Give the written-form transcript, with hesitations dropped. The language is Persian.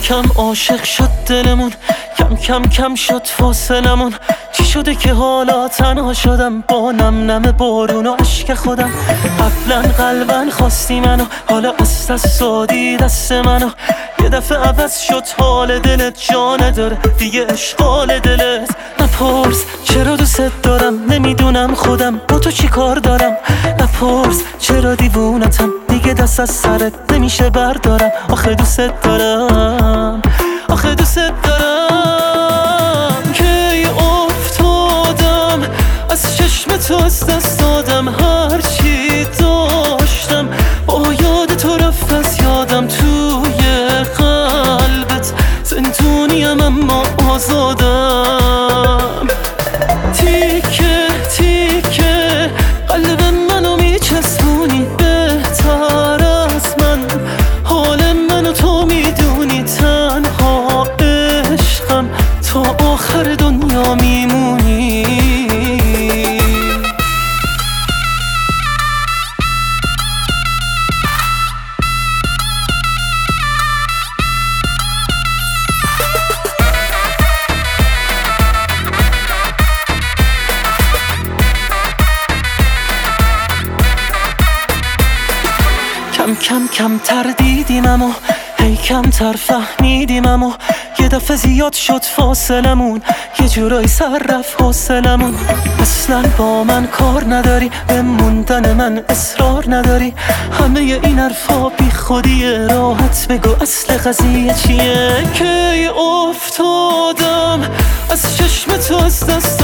کم عاشق شد دلمون، کم کم شد فاصلمون. چی شده که حالا تنها شدم با نم نم بارون و عشق خودم؟ قبلا قلبا خواستی منو، حالا از دست دادی دست منو. یه دفعه عوض شد حال دلت، جا نداره دیگه اشغال دلت. نپرس چرا دوست دارم، نمیدونم خودم با تو چی کار دارم. نپرس چرا دیوونتم، دیگه دست از سرت نمیشه بردارم. آخه دوست دارم، آخه دوست دارم. کی افتادم از چشم تو، از دست دادم هرچی داشتم. با یاد تو رفت از یادم، توی قلبت زندونیم اما آزادم. تیکه تیکه قلب منو میچسبونی، بهتر از من حال منو تو میدونی. تنها عشقم تا آخر دنیا میمونی. کم کمتر دیدیم اما هی کمتر فهمیدیم. اما یه دفعه زیاد شد فاصلمون، یه جورایی سر رفت حوصلمون. اصلا با من کار نداری، به موندن من اصرار نداری. همه این حرفا بی خودیه، راحت بگو اصل قضیه چیه. کی افتادم از چشم تو، از دست